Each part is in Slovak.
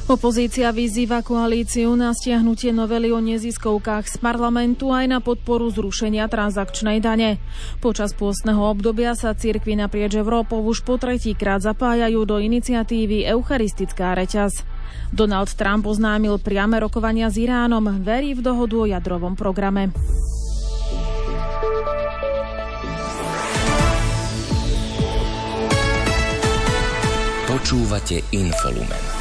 Opozícia vyzýva koalíciu na stiahnutie novely o neziskovkách z parlamentu aj na podporu zrušenia transakčnej dane. Počas pôstneho obdobia sa cirkvi naprieč Európou už po tretíkrát zapájajú do iniciatívy Eucharistická reťaz. Donald Trump oznámil priame rokovania s Iránom, verí v dohodu o jadrovom programe. Počúvate Infolumen.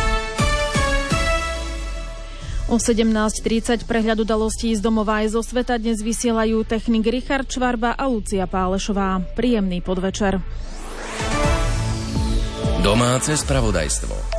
O 17:30 prehľad udalostí z domova aj zo sveta dnes vysielajú technik Richard Švarba a Lucia Pálešová. Príjemný podvečer. Domáce spravodajstvo.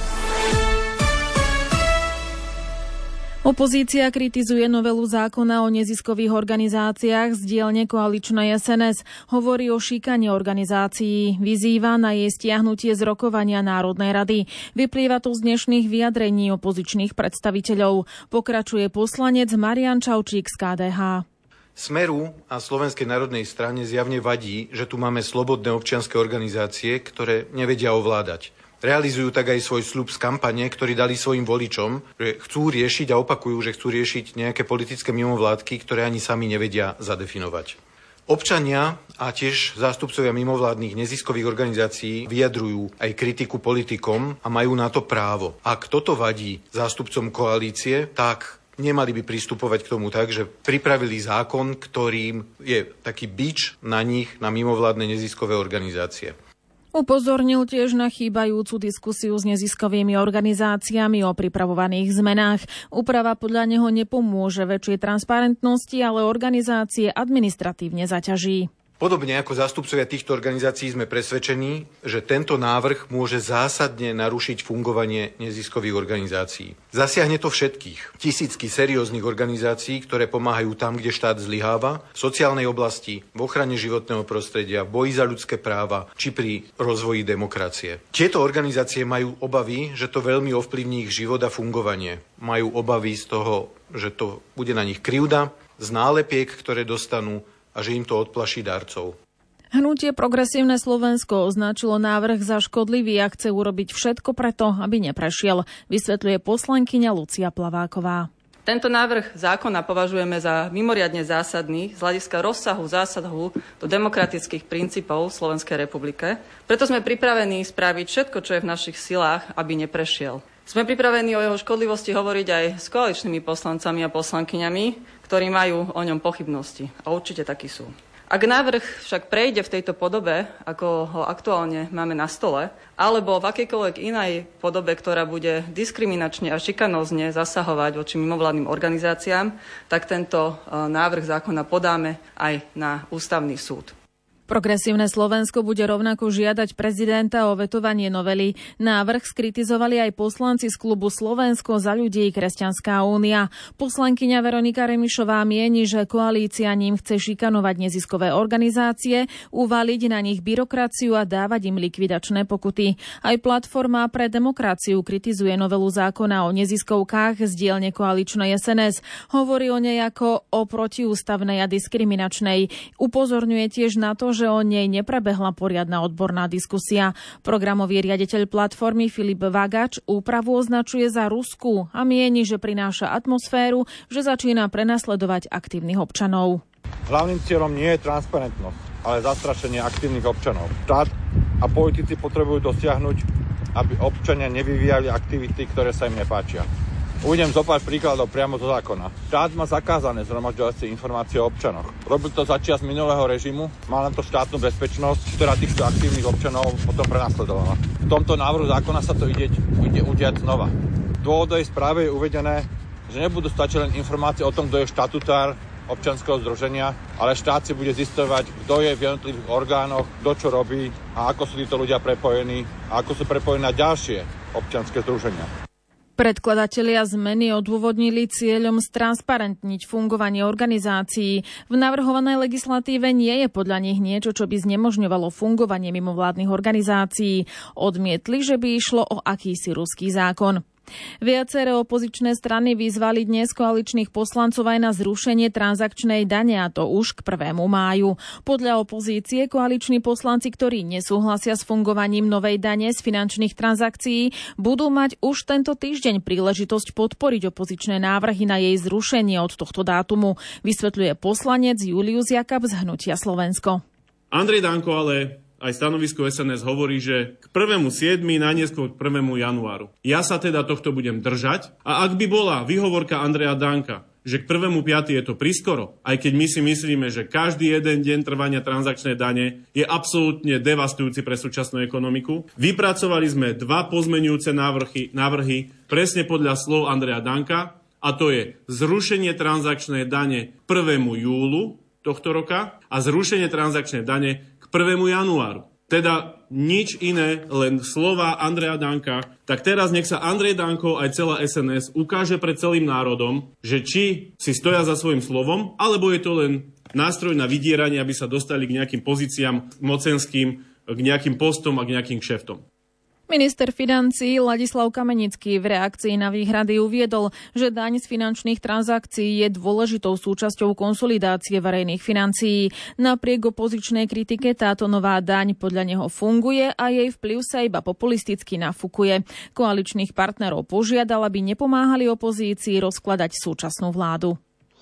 Opozícia kritizuje novelu zákona o neziskových organizáciách z dielne koaličnej SNS. Hovorí o šikane organizácií. Vyzýva na jej stiahnutie z rokovania Národnej rady. Vyplýva to z dnešných vyjadrení opozičných predstaviteľov. Pokračuje poslanec Marian Čaučík z KDH. Smeru a Slovenskej národnej strane zjavne vadí, že tu máme slobodné občianske organizácie, ktoré nevedia ovládať. Realizujú tak aj svoj sľub z kampane, ktorý dali svojim voličom, že chcú riešiť a opakujú, že chcú riešiť nejaké politické mimovládky, ktoré ani sami nevedia zadefinovať. Občania a tiež zástupcovia mimovládnych neziskových organizácií vyjadrujú aj kritiku politikom a majú na to právo. Ak toto vadí zástupcom koalície, tak nemali by pristupovať k tomu tak, že pripravili zákon, ktorým je taký bič na nich, na mimovládne neziskové organizácie. Upozornil tiež na chýbajúcu diskusiu s neziskovými organizáciami o pripravovaných zmenách. Úprava podľa neho nepomôže väčšej transparentnosti, ale organizácie administratívne zaťaží. Podobne ako zástupcovia týchto organizácií sme presvedčení, že tento návrh môže zásadne narušiť fungovanie neziskových organizácií. Zasiahne to všetkých. Tisícky serióznych organizácií, ktoré pomáhajú tam, kde štát zlyháva, v sociálnej oblasti, v ochrane životného prostredia, v boji za ľudské práva či pri rozvoji demokracie. Tieto organizácie majú obavy, že to veľmi ovplyvní ich život a fungovanie. Majú obavy z toho, že to bude na nich krivda, z nálepiek, ktoré dostanú, a že im to odplaší darcov. Hnutie Progresívne Slovensko označilo návrh za škodlivý a chce urobiť všetko preto, aby neprešiel, vysvetľuje poslankyňa Lucia Plaváková. Tento návrh zákona považujeme za mimoriadne zásadný z hľadiska rozsahu zásahu do demokratických princípov v Slovenskej republike. Preto sme pripravení spraviť všetko, čo je v našich silách, aby neprešiel. Sme pripravení o jeho škodlivosti hovoriť aj s koaličnými poslancami a poslankyňami, ktorí majú o ňom pochybnosti. A určite takí sú. Ak návrh však prejde v tejto podobe, ako ho aktuálne máme na stole, alebo v akejkoľvek inej podobe, ktorá bude diskriminačne a šikanózne zasahovať voči mimovládnym organizáciám, tak tento návrh zákona podáme aj na Ústavný súd. Progresívne Slovensko bude rovnako žiadať prezidenta o vetovanie novely. Návrh skritizovali aj poslanci z klubu Slovensko za ľudí Kresťanská únia. Poslankyňa Veronika Remišová mieni, že koalícia ním chce šikanovať neziskové organizácie, uvaliť na nich byrokraciu a dávať im likvidačné pokuty. Aj Platforma pre demokraciu kritizuje novelu zákona o neziskovkách z dielne koaličnej SNS. Hovorí o nej ako o protiústavnej a diskriminačnej. Upozorňuje tiež na to, že o nej neprebehla poriadna odborná diskusia. Programový riaditeľ Platformy Filip Vagač úpravu označuje za ruskú a mieni, že prináša atmosféru, že začína prenasledovať aktívnych občanov. Hlavným cieľom nie je transparentnosť, ale zastrašenie aktívnych občanov. Štát a politici potrebujú dosiahnuť, aby občania nevyvíjali aktivity, ktoré sa im nepáčia. Uvidím zopár príkladov priamo zo zákona. Štát má zakázané zhromažďovať si informácie o občanoch. Robil to začias minulého režimu, mal na to štátnu bezpečnosť, ktorá týchto aktívnych občanov potom prenasledovala. V tomto návrhu zákona sa to ide udiať znova. V dôvodovej správe je uvedené, že nebudú stačiť len informácie o tom, kto je štatutár občianskeho združenia, ale štát si bude zisťovať, kto je v jednotlivých orgánoch, kto čo robí a ako sú títo ľudia prepojení a ako sú prepojení na ďalšie občianske združenia. Predkladatelia zmeny odôvodnili cieľom stransparentniť fungovanie organizácií. V navrhovanej legislatíve nie je podľa nich niečo, čo by znemožňovalo fungovanie mimovládnych organizácií. Odmietli, že by išlo o akýsi ruský zákon. Viaceré opozičné strany vyzvali dnes koaličných poslancov aj na zrušenie transakčnej dane, a to už k 1. máju. Podľa opozície koaliční poslanci, ktorí nesúhlasia s fungovaním novej dane z finančných transakcií, budú mať už tento týždeň príležitosť podporiť opozičné návrhy na jej zrušenie od tohto dátumu, vysvetľuje poslanec Julius Jakab z Hnutia Slovensko. Andrej Danko ale aj stanovisko SNS hovorí, že k 1.7. najneskôr k 1. januáru. Ja sa teda tohto budem držať a ak by bola výhovorka Andreja Danka, že k 1.5. je to priskoro, aj keď my si myslíme, že každý jeden deň trvania transakčnej dane je absolútne devastujúci pre súčasnú ekonomiku. Vypracovali sme 2 pozmeňujúce návrhy presne podľa slov Andreja Danka, a to je zrušenie transakčnej dane 1. júlu tohto roka a zrušenie transakčnej dane k 1. januáru. Teda nič iné, len slova Andreja Danka. Tak teraz nech sa Andrej Danko aj celá SNS ukáže pred celým národom, že či si stoja za svojím slovom, alebo je to len nástroj na vydieranie, aby sa dostali k nejakým pozíciám mocenským, k nejakým postom a k nejakým kšeftom. Minister financií Ladislav Kamenický v reakcii na výhrady uviedol, že daň z finančných transakcií je dôležitou súčasťou konsolidácie verejných financií. Napriek opozičnej kritike táto nová daň podľa neho funguje a jej vplyv sa iba populisticky nafúkuje. Koaličných partnerov požiadal, aby nepomáhali opozícii rozkladať súčasnú vládu.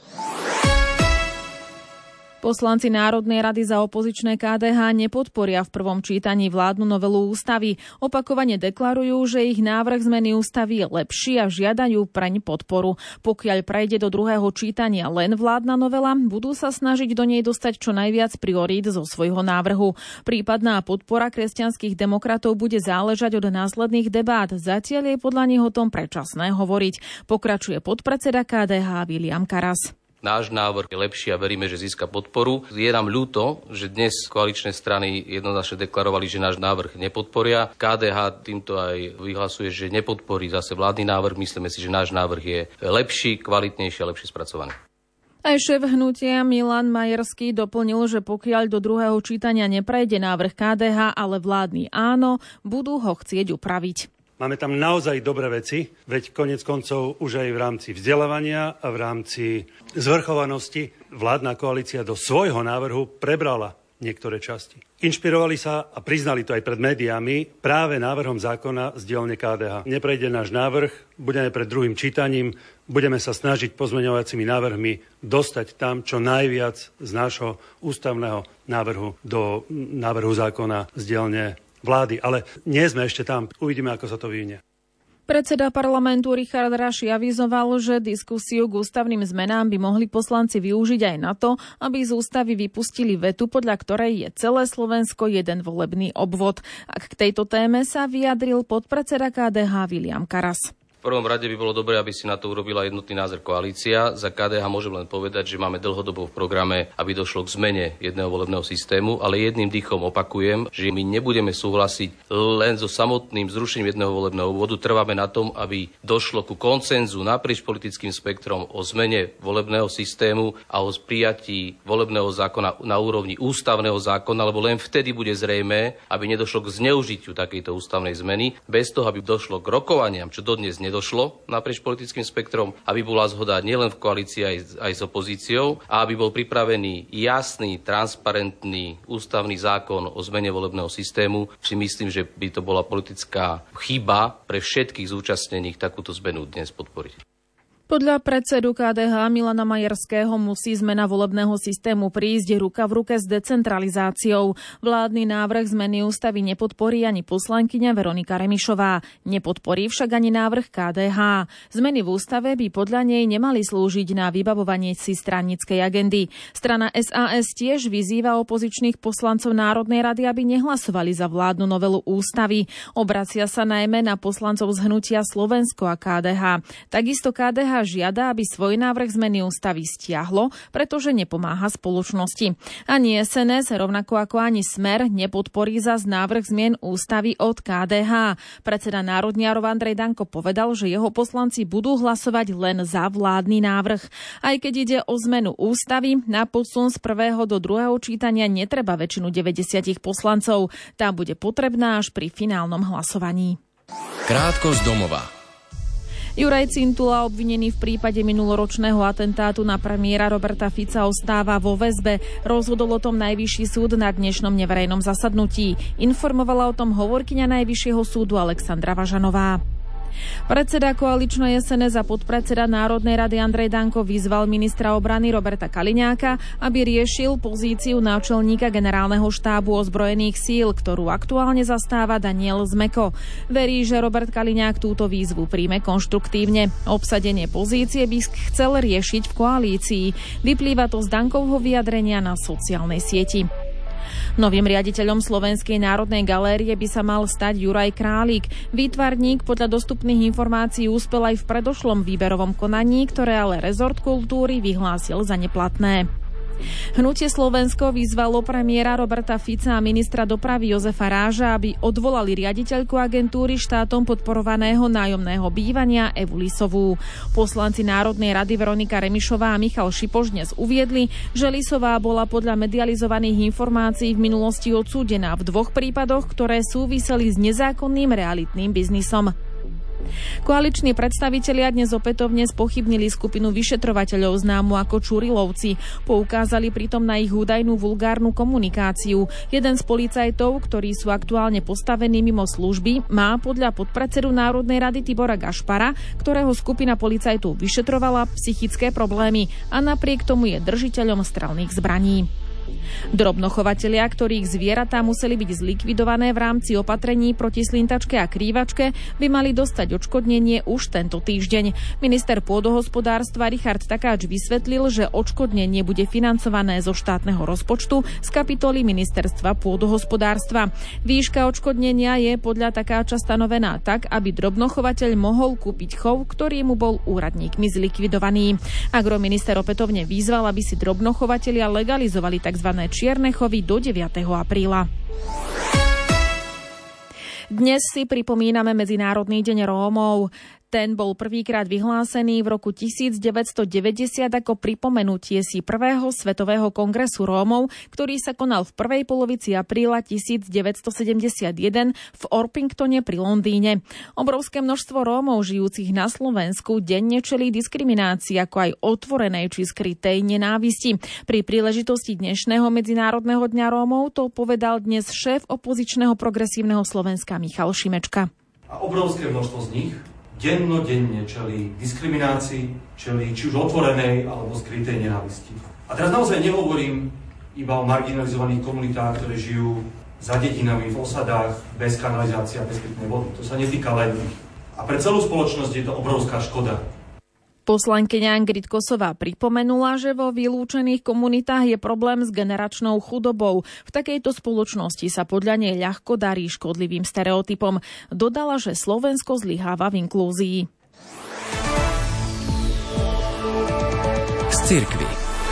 Poslanci Národnej rady za opozičné KDH nepodporia v prvom čítaní vládnu novelu ústavy. Opakovane deklarujú, že ich návrh zmeny ústavy je lepší a žiadajú preň podporu. Pokiaľ prejde do druhého čítania len vládna novela, budú sa snažiť do nej dostať čo najviac priorít zo svojho návrhu. Prípadná podpora kresťanských demokratov bude záležať od následných debát. Zatiaľ je podľa nich o tom predčasné hovoriť. Pokračuje podpredseda KDH Viliam Karas. Náš návrh je lepší a veríme, že získa podporu. Je nám ľúto, že dnes koaličné strany jednoznačne deklarovali, že náš návrh nepodporia. KDH týmto aj vyhlasuje, že nepodporí zase vládny návrh. Myslíme si, že náš návrh je lepší, kvalitnejší a lepšie spracovaný. Aj šéf hnutia Milan Majerský doplnil, že pokiaľ do druhého čítania neprejde návrh KDH, ale vládny áno, budú ho chcieť upraviť. Máme tam naozaj dobré veci, veď konec koncov už aj v rámci vzdelávania a v rámci zvrchovanosti vládna koalícia do svojho návrhu prebrala niektoré časti. Inšpirovali sa a priznali to aj pred médiami práve návrhom zákona z dielne KDH. Neprejde náš návrh, budeme pred druhým čítaním, budeme sa snažiť pozmeňovacími návrhmi dostať tam čo najviac z nášho ústavného návrhu do návrhu zákona z dielne vlády, ale nie sme ešte tam. Uvidíme, ako sa to vyvinie. Predseda parlamentu Richard Raši avizoval, že diskusiu k ústavným zmenám by mohli poslanci využiť aj na to, aby z ústavy vypustili vetu, podľa ktorej je celé Slovensko jeden volebný obvod. A k tejto téme sa vyjadril podpredseda KDH Viliam Karas. V prvom rade by bolo dobré, aby si na to urobila jednotný názor koalícia. Za KDH môžem len povedať, že máme dlhodobo v programe, aby došlo k zmene jedného volebného systému, ale jedným dýchom opakujem, že my nebudeme súhlasiť len so samotným zrušením jedného volebného obvodu. Trváme na tom, aby došlo ku konsenzu naprieč politickým spektrom o zmene volebného systému a o prijatí volebného zákona na úrovni ústavného zákona, lebo len vtedy bude zrejmé, aby nedošlo k zneužitiu takejto ústavnej zmeny, bez toho, aby došlo k rokovaniam, čo dodnes nedošlo naprieč politickým spektrom, aby bola zhoda nielen v koalícii, aj s opozíciou a aby bol pripravený jasný, transparentný ústavný zákon o zmene volebného systému. Si myslím, že by to bola politická chyba pre všetkých zúčastnených takúto zmenu dnes podporiť. Podľa predsedu KDH Milana Majerského musí zmena volebného systému prísť ruka v ruke s decentralizáciou. Vládny návrh zmeny ústavy nepodporí ani poslankyňa Veronika Remišová. Nepodporí však ani návrh KDH. Zmeny v ústave by podľa nej nemali slúžiť na vybavovanie si stranickej agendy. Strana SAS tiež vyzýva opozičných poslancov Národnej rady, aby nehlasovali za vládnu novelu ústavy. Obracia sa najmä na poslancov z Hnutia Slovensko a KDH. Takisto KDH žiada, aby svoj návrh zmeny ústavy stiahlo, pretože nepomáha spoločnosti. Ani SNS, rovnako ako ani Smer, nepodporí zas návrh zmien ústavy od KDH. Predseda Národniarov Andrej Danko povedal, že jeho poslanci budú hlasovať len za vládny návrh. Aj keď ide o zmenu ústavy, na posun z prvého do druhého čítania netreba väčšinu 90 poslancov. Tá bude potrebná až pri finálnom hlasovaní. Krátko z domova. Juraj Cintula, obvinený v prípade minuloročného atentátu na premiéra Roberta Fica, ostáva vo väzbe. Rozhodol o tom Najvyšší súd na dnešnom neverejnom zasadnutí. Informovala o tom hovorkyňa Najvyššieho súdu Alexandra Važanová. Predseda koaličnej SNS a podpredseda Národnej rady Andrej Danko vyzval ministra obrany Roberta Kaliňáka, aby riešil pozíciu náčelníka generálneho štábu ozbrojených síl, ktorú aktuálne zastáva Daniel Zmeko. Verí, že Robert Kaliňák túto výzvu príjme konštruktívne. Obsadenie pozície by chcel riešiť v koalícii. Vyplýva to z Dankovho vyjadrenia na sociálnej sieti. Novým riaditeľom Slovenskej národnej galérie by sa mal stať Juraj Králik. Výtvarník podľa dostupných informácií úspel aj v predošlom výberovom konaní, ktoré ale rezort kultúry vyhlásil za neplatné. Hnutie Slovensko vyzvalo premiéra Roberta Fica a ministra dopravy Jozefa Ráža, aby odvolali riaditeľku agentúry štátom podporovaného nájomného bývania Evu Lisovú. Poslanci Národnej rady Veronika Remišová a Michal Šipoš dnes uviedli, že Lisová bola podľa medializovaných informácií v minulosti odsúdená v 2 prípadoch, ktoré súviseli s nezákonným realitným biznisom. Koaliční predstavitelia dnes opätovne spochybnili skupinu vyšetrovateľov známu ako Čurilovci. Poukázali pritom na ich údajnú vulgárnu komunikáciu. Jeden z policajtov, ktorí sú aktuálne postavení mimo služby, má podľa podpredsedu Národnej rady Tibora Gašpara, ktorého skupina policajtov vyšetrovala, psychické problémy a napriek tomu je držiteľom strelných zbraní. Drobnochovatelia, ktorých zvieratá museli byť zlikvidované v rámci opatrení proti slintačke a krývačke, by mali dostať odškodnenie už tento týždeň. Minister pôdohospodárstva Richard Takáč vysvetlil, že odškodnenie bude financované zo štátneho rozpočtu z kapitoly Ministerstva pôdohospodárstva. Výška odškodnenia je podľa Takáča stanovená tak, aby drobnochovateľ mohol kúpiť chov, ktorý mu bol úradníkmi zlikvidovaný. Agrominister opätovne vyzval, aby si drobnochovatelia legalizovali tzv. Čierne chovy do 9. apríla. Dnes si pripomíname Medzinárodný deň Rómov. Ten bol prvýkrát vyhlásený v roku 1990 ako pripomenutie si prvého svetového kongresu Rómov, ktorý sa konal v prvej polovici apríla 1971 v Orpingtone pri Londýne. Obrovské množstvo Rómov žijúcich na Slovensku denne čelí diskriminácii, ako aj otvorenej či skrytej nenávisti. Pri príležitosti dnešného Medzinárodného dňa Rómov to povedal dnes šéf opozičného Progresívneho Slovenska Michal Šimečka. A obrovské množstvo z nich dennodenne čelí diskriminácii, čelí či už otvorenej alebo skrytej nenávisti. A teraz naozaj nehovorím iba o marginalizovaných komunitách, ktoré žijú za dedinami, v osadách, bez kanalizácie a bez pitnej vody. To sa netýka len ich. A pre celú spoločnosť je to obrovská škoda. Poslankyňa Ingrid Kosová pripomenula, že vo vylúčených komunitách je problém s generačnou chudobou. V takejto spoločnosti sa podľa nej ľahko darí škodlivým stereotypom. Dodala, že Slovensko zlyháva v inklúzii. Z cirkvi.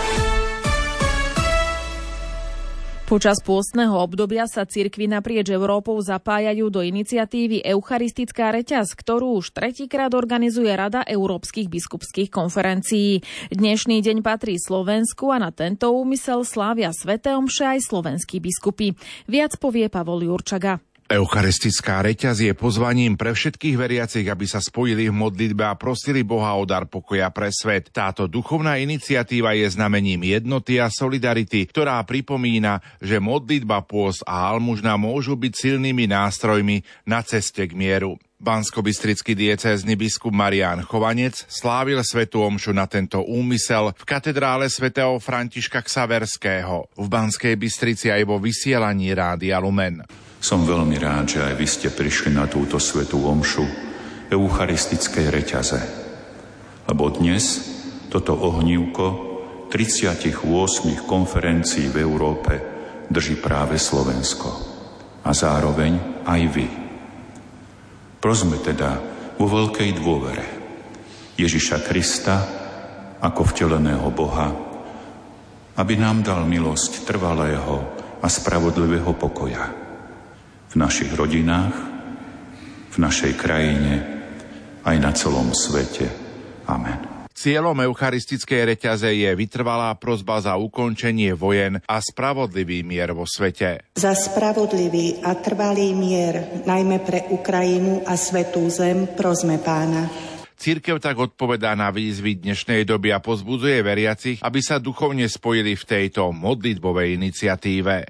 Počas pôstneho obdobia sa cirkvi naprieč Európou zapájajú do iniciatívy Eucharistická reťaz, ktorú už tretíkrát organizuje Rada Európskych biskupských konferencií. Dnešný deň patrí Slovensku a na tento úmysel slávia sväté omše aj slovenskí biskupy. Viac povie Pavol Jurčaga. Eucharistická reťaz je pozvaním pre všetkých veriacich, aby sa spojili v modlitbe a prosili Boha o dar pokoja pre svet. Táto duchovná iniciatíva je znamením jednoty a solidarity, ktorá pripomína, že modlitba, pôst a almužna môžu byť silnými nástrojmi na ceste k mieru. Banskobystrický diecézny biskup Marián Chovanec slávil svätú omšu na tento úmysel v katedrále svätého Františka Xaverského v Banskej Bystrici aj vo vysielaní Rádia Lumen. Som veľmi rád, že aj vy ste prišli na túto svätú omšu eucharistickej reťaze. Lebo dnes toto ohnívko 38 konferencií v Európe drží práve Slovensko. A zároveň aj vy. Prosme teda vo veľkej dôvere Ježiša Krista ako vteleného Boha, aby nám dal milosť trvalého a spravodlivého pokoja v našich rodinách, v našej krajine, aj na celom svete. Amen. Cieľom eucharistickej reťaze je vytrvalá prosba za ukončenie vojen a spravodlivý mier vo svete. Za spravodlivý a trvalý mier, najmä pre Ukrajinu a svätú zem, prosme Pána. Cirkev tak odpovedá na výzvy dnešnej doby a pozbudzuje veriacich, aby sa duchovne spojili v tejto modlitbovej iniciatíve.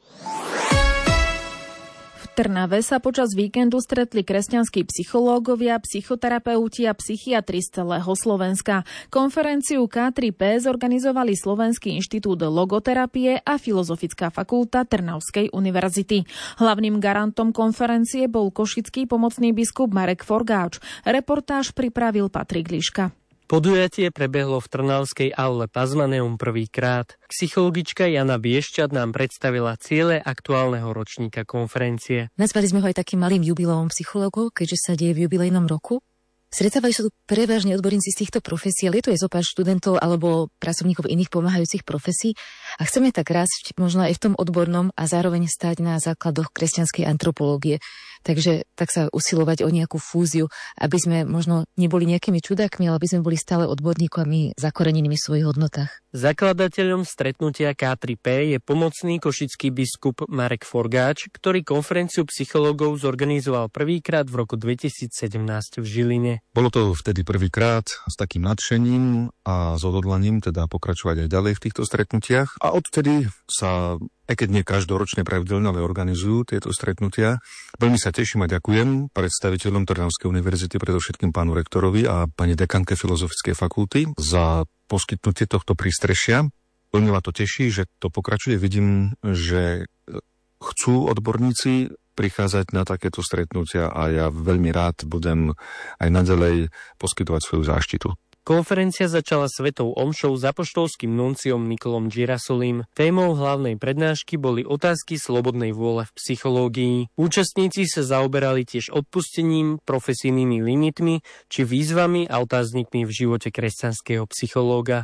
V Trnave sa počas víkendu stretli kresťanskí psychológovia, psychoterapeuti a psychiatri z celého Slovenska. Konferenciu K3P zorganizovali Slovenský inštitút logoterapie a Filozofická fakulta Trnavskej univerzity. Hlavným garantom konferencie bol košický pomocný biskup Marek Forgáč. Reportáž pripravil Patrik Liška. Podujatie prebehlo v trnavskej aule Pazmaneum prvýkrát. Psychologička Jana Biešťat nám predstavila ciele aktuálneho ročníka konferencie. Nazvali sme ho aj takým malým jubileom psychológov, keďže sa deje v jubilejnom roku. Stretávajú sa tu prevažne odborníci z týchto profesí, ale je tu aj zopár študentov alebo pracovníkov iných pomáhajúcich profesí a chceme tak rásť možno aj v tom odbornom a zároveň stáť na základoch kresťanskej antropológie. Takže tak sa usilovať o nejakú fúziu, aby sme možno neboli nejakými čudákmi, ale aby sme boli stále odborníkmi zakorenenými v svojich hodnotách. Zakladateľom stretnutia K3P je pomocný košický biskup Marek Forgáč, ktorý konferenciu psychológov zorganizoval prvýkrát v roku 2017 v Žiline. Bolo to vtedy prvýkrát s takým nadšením a s odhodlaním teda pokračovať aj ďalej v týchto stretnutiach. A odtedy sa, aj keď nie každoročne pravidelne, ale organizujú tieto stretnutia. Veľmi sa teším a ďakujem predstaviteľom Trnavskej univerzity, predovšetkým pánu rektorovi a pani dekanke Filozofickej fakulty za poskytnutie tohto prístrešia. Veľmi ma to teší, že to pokračuje. Vidím, že chcú odborníci prichádzať na takéto stretnutia a ja veľmi rád budem aj naďalej poskytovať svoju záštitu. Konferencia začala svetou omšou s apoštolským nunciom Nikolom Girasolim. Témou hlavnej prednášky boli otázky slobodnej vôle v psychológii. Účastníci sa zaoberali tiež odpustením, profesijnými limitmi či výzvami a otáznikmi v živote kresťanského psychológa.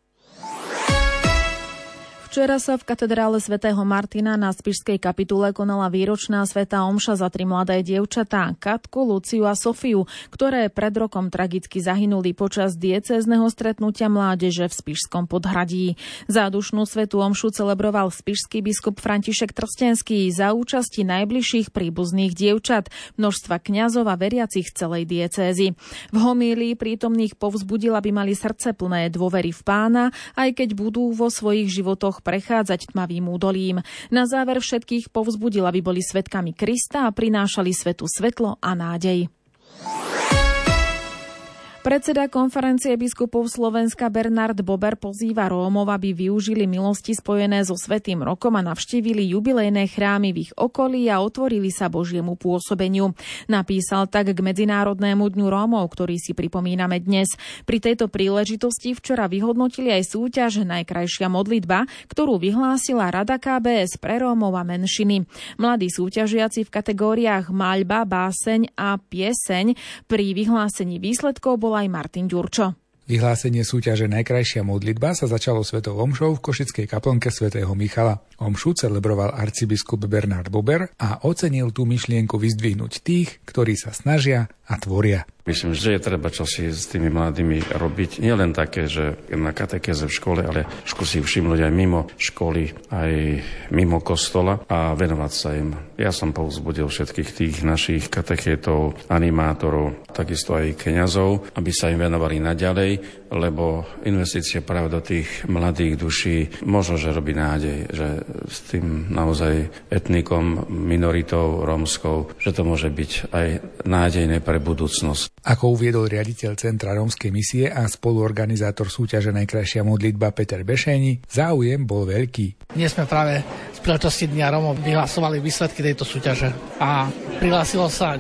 Včera sa v katedrále svätého Martina na Spišskej kapitule konala výročná svätá omša za 3 mladé dievčatá, Katku, Luciu a Sofiu, ktoré pred rokom tragicky zahynuli počas diecézneho stretnutia mládeže v Spišskom Podhradí. Zádušnú svätú omšu celebroval spišský biskup František Trstenský za účasti najbližších príbuzných dievčat, množstva kňazov a veriacich celej diecézy. V homílii prítomných povzbudil, aby mali srdce plné dôvery v Pána, aj keď budú vo svojich životoch prechádzať tmavým údolím. Na záver všetkých povzbudil, aby boli svedkami Krista a prinášali svetu svetlo a nádej. Predseda konferencie biskupov Slovenska Bernard Bober pozýva Rómov, aby využili milosti spojené so Svätým rokom a navštívili jubilejné chrámy v ich okolí a otvorili sa Božiemu pôsobeniu. Napísal tak k Medzinárodnému dňu Rómov, ktorý si pripomíname dnes. Pri tejto príležitosti včera vyhodnotili aj súťaž Najkrajšia modlitba, ktorú vyhlásila Rada KBS pre Rómov a menšiny. Mladí súťažiaci v kategóriách maľba, báseň a pieseň pri vyhlásení výsledkov bol aj Martin Ďurčo. Vyhlásenie súťaže Najkrajšia modlitba sa začalo svetou omšou v košickej kaplnke svätého Michala. Omšu celebroval arcibiskup Bernard Bober a ocenil tú myšlienku vyzdvihnúť tých, ktorí sa snažia a tvoria. Myslím, že je treba čosi s tými mladými robiť. Nie len také, že na katekéze v škole, ale si všimnúť aj mimo školy, aj mimo kostola a venovať sa im. Ja som povzbudil všetkých tých našich katechétov, animátorov, takisto aj kňazov, aby sa im venovali naďalej, lebo investície práve do tých mladých duší možno, že robí nádej, že s tým naozaj etnikom, minoritou rómskou, že to môže byť aj nádejné pre budúcnosť. Ako uviedol riaditeľ Centra rómskej misie a spoluorganizátor súťaže Najkrajšia modlitba Peter Bešéni, záujem bol veľký. Dnes sme práve z príležitosti Dňa Rómov vyhlasovali výsledky tejto súťaže a prihlásilo sa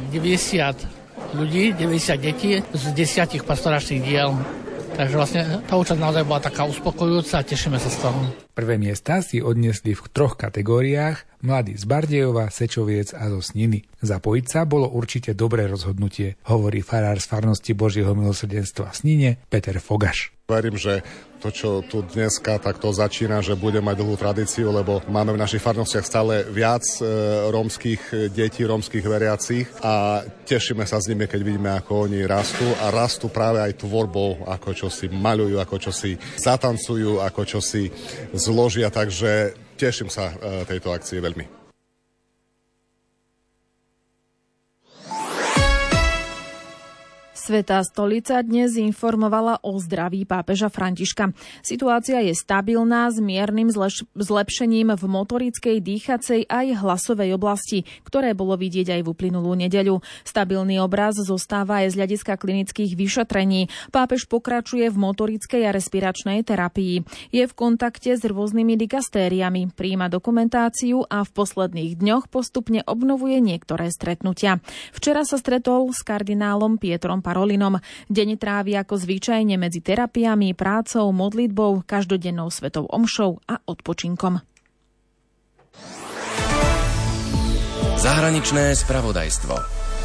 90 ľudí, 90 detí z 10 pastoračných diel. Takže vlastne tá účasť naozaj bola taká uspokojujúca a tešíme sa z toho. Prvé miesta si odniesli v 3 kategóriách: mladí z Bardejova, Sečoviec a zo Sniny. Zapojiť sa bolo určite dobré rozhodnutie, hovorí farár z farnosti Božieho milosrdenstva v Snine Peter Fogaš. Verím, že to, čo tu dneska takto začína, že bude mať dlhú tradíciu, lebo máme v našich farnostiach stále viac rómskych detí, rómskych veriacich a tešíme sa s nimi, keď vidíme, ako oni rastú a rastú práve aj tvorbou, ako čo si maľujú, ako čo si zatancujú, ako čo si zložia, takže teším sa tejto akcii veľmi. Svätá stolica dnes informovala o zdraví pápeža Františka. Situácia je stabilná s miernym zlepšením v motorickej, dýchacej aj hlasovej oblasti, ktoré bolo vidieť aj v uplynulú nedeľu. Stabilný obraz zostáva aj z hľadiska klinických vyšetrení. Pápež pokračuje v motorickej a respiračnej terapii. Je v kontakte s rôznymi dikastériami, prijíma dokumentáciu a v posledných dňoch postupne obnovuje niektoré stretnutia. Včera sa stretol s kardinálom Pietrom Parolinom. Deň trávi ako zvyčajne medzi terapiami, prácou, modlitbou, každodennou svetou omšou a odpočinkom. Zahraničné spravodajstvo.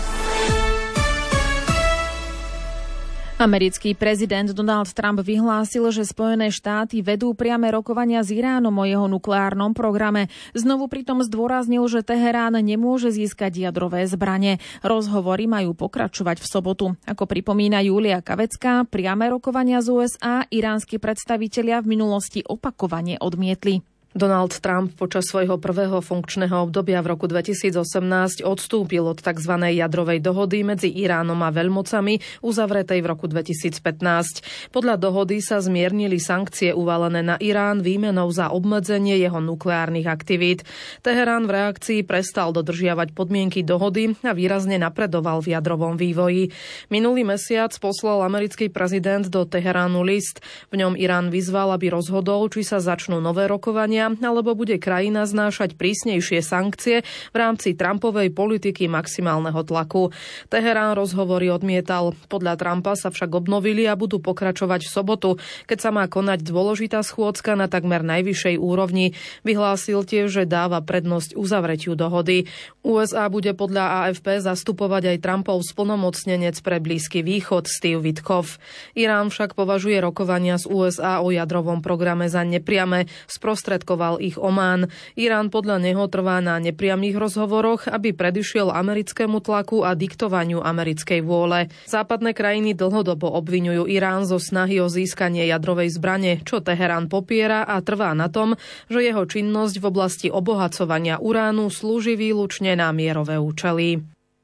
Americký prezident Donald Trump vyhlásil, že Spojené štáty vedú priame rokovania s Iránom o jeho nukleárnom programe. Znovu pritom zdôraznil, že Teherán nemôže získať jadrové zbrane. Rozhovory majú pokračovať v sobotu. Ako pripomína Júlia Kavecká, priame rokovania z USA iránsky predstavitelia v minulosti opakovane odmietli. Donald Trump počas svojho prvého funkčného obdobia v roku 2018 odstúpil od tzv. Jadrovej dohody medzi Iránom a veľmocami uzavretej v roku 2015. Podľa dohody sa zmiernili sankcie uvalené na Irán výmenou za obmedzenie jeho nukleárnych aktivít. Teherán v reakcii prestal dodržiavať podmienky dohody a výrazne napredoval v jadrovom vývoji. Minulý mesiac poslal americký prezident do Teheránu list. V ňom Irán vyzval, aby rozhodol, či sa začnú nové rokovania alebo bude krajina znášať prísnejšie sankcie v rámci Trumpovej politiky maximálneho tlaku. Teherán rozhovory odmietal. Podľa Trumpa sa však obnovili a budú pokračovať v sobotu, keď sa má konať dôležitá schôdzka na takmer najvyššej úrovni. Vyhlásil tiež, že dáva prednosť uzavretiu dohody. USA bude podľa AFP zastupovať aj Trumpov splnomocnenec pre Blízky východ Steve Witkoff. Irán však považuje rokovania z USA o jadrovom programe za nepriame, sprostredkoval ich Omán. Irán podľa neho trvá na nepriamých rozhovoroch, aby predišiel americkému tlaku a diktovaniu americkej vôle. Západné krajiny dlhodobo obviňujú Irán zo snahy o získanie jadrovej zbrane, čo Teherán popiera a trvá na tom, že jeho činnosť v oblasti obohacovania uránu slúži výlučne na mierové účely.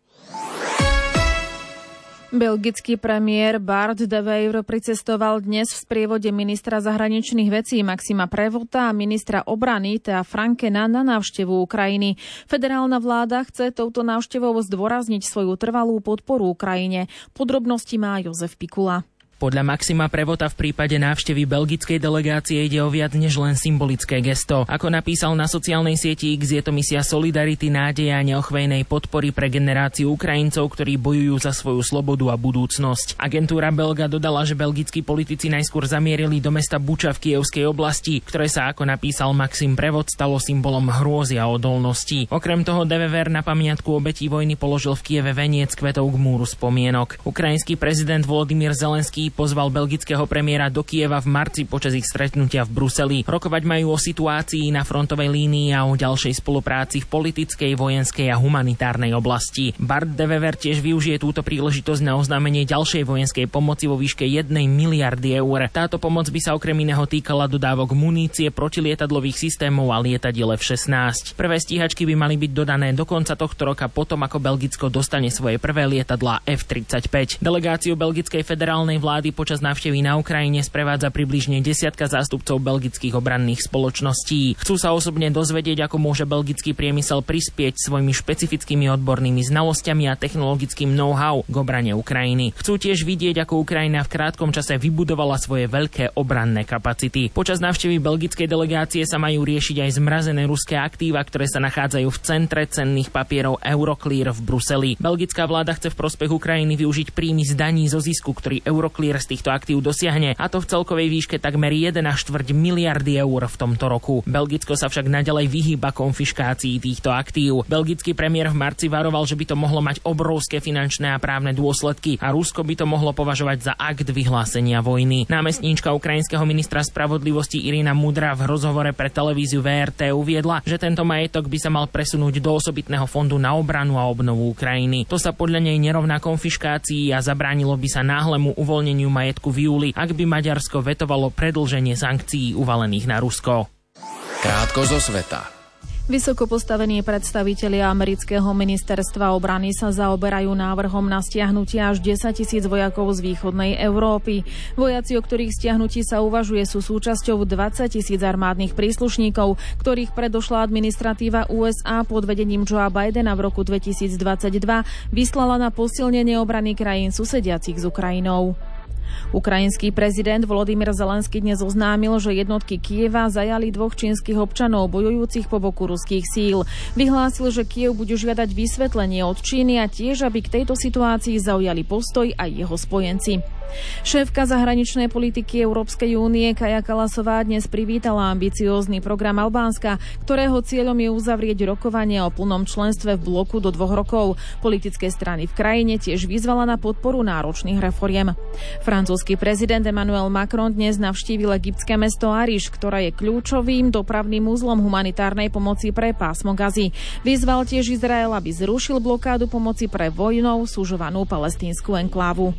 Belgický premiér Bart De Wever pricestoval dnes v sprievode ministra zahraničných vecí Maxima Prevota a ministra obrany Thea Frankena na návštevu Ukrajiny. Federálna vláda chce touto návštevou zdôrazniť svoju trvalú podporu Ukrajine. Podrobnosti má Jozef Pikula. Podľa Maxima Prevota v prípade návštevy belgickej delegácie ide o viac než len symbolické gesto. Ako napísal na sociálnej sieti X, je to misia solidarity, nádeje a neochvejnej podpory pre generáciu Ukrajincov, ktorí bojujú za svoju slobodu a budúcnosť. Agentúra Belga dodala, že belgickí politici najskôr zamierili do mesta Buča v Kievskej oblasti, ktoré sa, ako napísal Maxim Prevod, stalo symbolom hrôzy a odolnosti. Okrem toho De Wever na pamiatku obetí vojny položil v Kieve veniec kvetov k múru spomienok. Ukrajinský prezident Volodymyr Zelenský pozval belgického premiéra do Kieva v marci počas ich stretnutia v Bruseli. Rokovať majú o situácii na frontovej línii a o ďalšej spolupráci v politickej, vojenskej a humanitárnej oblasti. Bart De Wever tiež využije túto príležitosť na oznámenie ďalšej vojenskej pomoci vo výške 1 miliardy eur. Táto pomoc by sa okrem iného týkala dodávok munície, protilietadlových systémov a lietadiel F-16. Prvé stíhačky by mali byť dodané do konca tohto roka potom, ako Belgicko dostane svoje prvé lietadlá F-35. Delegáciu belgickej federálnej vlády počas návštevy na Ukrajine sprevádza približne 10 zástupcov belgických obranných spoločností. Chcú sa osobne dozvedieť, ako môže belgický priemysel prispieť svojimi špecifickými odbornými znalosťami a technologickým know-how k obrane Ukrajiny. Chcú tiež vidieť, ako Ukrajina v krátkom čase vybudovala svoje veľké obranné kapacity. Počas návštevy belgickej delegácie sa majú riešiť aj zmrazené ruské aktíva, ktoré sa nachádzajú v centre cenných papierov Euroclear v Bruseli. Belgická vláda chce v prospech Ukrajiny využiť príjmy z daní zo zisku, ktorý Euroclear z týchto aktív dosiahne, a to v celkovej výške takmer 1,4 miliardy eur v tomto roku. Belgicko sa však naďalej vyhýba konfiškácii týchto aktív. Belgický premiér v marci varoval, že by to mohlo mať obrovské finančné a právne dôsledky a Rusko by to mohlo považovať za akt vyhlásenia vojny. Námestníčka ukrajinského ministra spravodlivosti Irina Mudra v rozhovore pre televíziu VRT uviedla, že tento majetok by sa mal presunúť do osobitného fondu na obranu a obnovu Ukrajiny. To sa podľa nej nerovná konfiškácii a zabránilo by sa náhlemu uvoľneniu majetku v júli, ak by Maďarsko vetovalo predĺženie sankcií uvalených na Rusko. Krátko zo sveta. Vysoko postavení predstavitelia amerického ministerstva obrany sa zaoberajú návrhom na stiahnutie až 10 000 vojakov z východnej Európy. Vojaci, o ktorých stiahnutí sa uvažuje, sú súčasťou 20 000 armádnych príslušníkov, ktorých predošla administratíva USA pod vedením Joea Bidena v roku 2022 vyslala na posilnenie obrany krajín susediacich s Ukrajinou. Ukrajinský prezident Volodymyr Zelenský dnes oznámil, že jednotky Kyjeva zajali 2 čínskych občanov bojujúcich po boku ruských síl. Vyhlásil, že Kyjev bude žiadať vysvetlenie od Číny a tiež, aby k tejto situácii zaujali postoj aj jeho spojenci. Šéfka zahraničnej politiky Európskej únie Kaja Kallasová dnes privítala ambiciózny program Albánska, ktorého cieľom je uzavrieť rokovanie o plnom členstve v bloku do 2 rokov. Politické strany v krajine tiež vyzvala na podporu náročných reforiem. Francúzsky prezident Emmanuel Macron dnes navštívil egyptské mesto Ariš, ktoré je kľúčovým dopravným uzlom humanitárnej pomoci pre pásmo Gazy. Vyzval tiež Izrael, aby zrušil blokádu pomoci pre vojnou sužovanú palestínsku enklávu.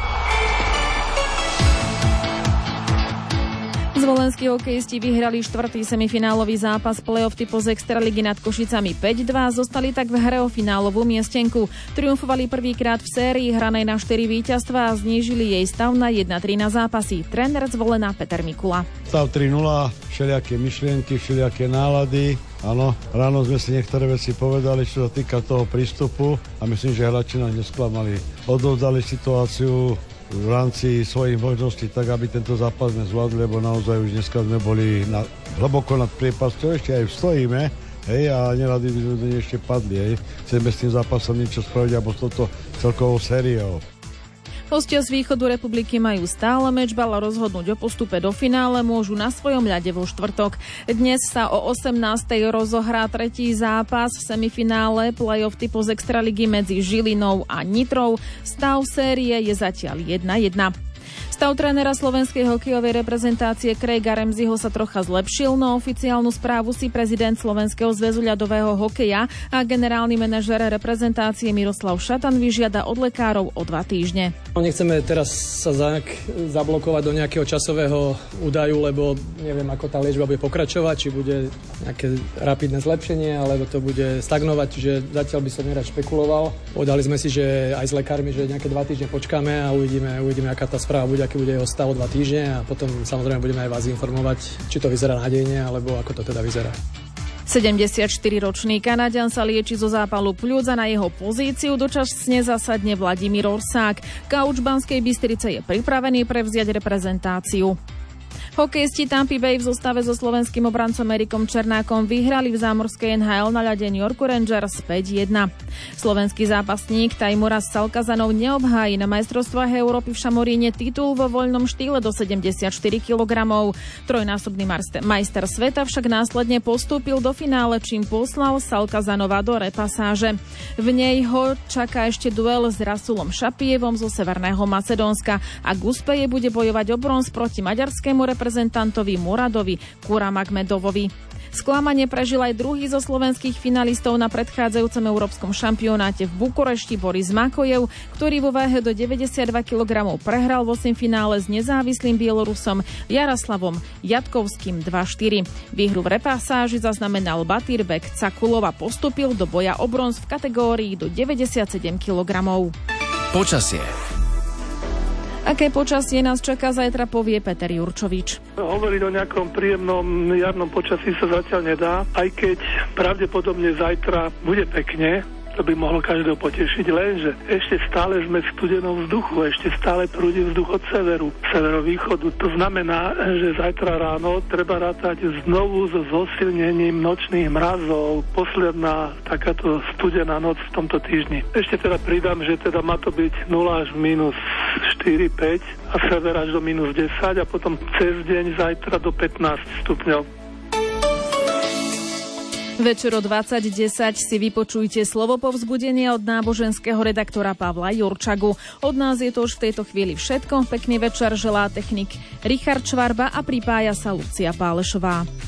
Zvolenskí hokejisti vyhrali 4. semifinálový zápas play-off typu z Extraligy nad Košicami 5-2, zostali tak v hre o finálovú miestenku. Triumfovali prvýkrát v sérii hranej na 4 víťazstvá a znížili jej stav na 1-3 na zápasy. Tréner Zvolena Peter Mikula. Stav 3-0, všelijaké myšlienky, všelijaké nálady. Áno, ráno sme si niektoré veci povedali, čo sa týka toho prístupu a myslím, že hráči nás nesklamali. Odovzdali situáciu v rámci svojich možností tak, aby tento zápas sme zvládli, lebo naozaj už dneska sme boli hlboko nad priepasťou, ešte aj stojíme, hej, a neradi by sme ešte padli, hej. Chceme s tým zápasom niečo spraviť, alebo s touto celkovou sériou. Hostia z východu republiky majú stále mečbal a rozhodnúť o postupe do finále môžu na svojom ľade vo štvrtok. Dnes sa o 18:00 rozohrá tretí zápas v semifinále play-off typu z Extraligy medzi Žilinou a Nitrou. Stav série je zatiaľ 1-1. Stav trénera slovenskej hokejovej reprezentácie Craiga Ramseyho sa trocha zlepšil, no oficiálnu správu si prezident Slovenského zväzu ľadového hokeja a generálny manažér reprezentácie Miroslav Šatan vyžiada od lekárov o 2 týždne. Nechceme teraz sa zablokovať do nejakého časového údaju, lebo neviem, ako tá liečba bude pokračovať, či bude nejaké rapidné zlepšenie, alebo to bude stagnovať, čiže zatiaľ by som nerad špekuloval. Povedali sme si, že aj s lekármi, že nejaké 2 týždne počkáme a uvidíme, aká tá správa bude, aký bude jeho stav 2 týždne a potom samozrejme budeme aj vás informovať, či to vyzerá nádejne, alebo ako to teda vyzerá. 74-ročný Kanaďan sa lieči zo zápalu pľúc a na jeho pozíciu dočasne zasadne Vladimír Orsák. Kauč Banskej Bystrice je pripravený prevziať reprezentáciu. Hokejisti Tampa Bay v zostave so slovenským obrancom Erikom Černákom vyhrali v zámorskej NHL na ľade New York Rangers 5-1. Slovenský zápasník Tajmuras Salkazanov neobhájí na majstrovstvách Európy v Šamoríne titul vo voľnom štýle do 74 kg. Trojnásobný majster sveta však následne postúpil do finále, čím poslal Salkazanova do repasáže. V nej ho čaká ešte duel s Rasulom Šapievom zo Severného Macedónska a k úspeje bude bojovať o bronz proti maďarskému reprezentantovi Muradovi Kuramagmedovovi. Sklamanie prežil aj druhý zo slovenských finalistov na predchádzajúcom európskom šampionáte v Bukurešti Boris Makojev, ktorý vo váhe do 92 kg prehral v 8 finále s nezávislým Bielorusom Jaroslavom Jatkovským 2-4. Výhru v repasáži zaznamenal Batirbek Cakulov a postúpil do boja o bronz v kategórii do 97 kg. Počasie. Aké počasie nás čaká zajtra, povie Peter Jurčovič. Hovoriť o nejakom príjemnom jarnom počasí sa zatiaľ nedá, aj keď pravdepodobne zajtra bude pekne. To by mohlo každého potešiť, lenže ešte stále sme v studenom vzduchu, ešte stále prúdi vzduch od severu, severovýchodu. To znamená, že zajtra ráno treba rátať znovu so zosilnením nočných mrazov. Posledná takáto studená noc v tomto týždni. Ešte teda pridám, že teda má to byť 0 až minus 4-5 a sever až do minus 10 a potom cez deň zajtra do 15 stupňov. Večer o 20:10 si vypočujte slovo povzbudenia od náboženského redaktora Pavla Jurčagu. Od nás je to už v tejto chvíli všetko. Pekný večer želá technik Richard Švarba a pripája sa Lucia Pálešová.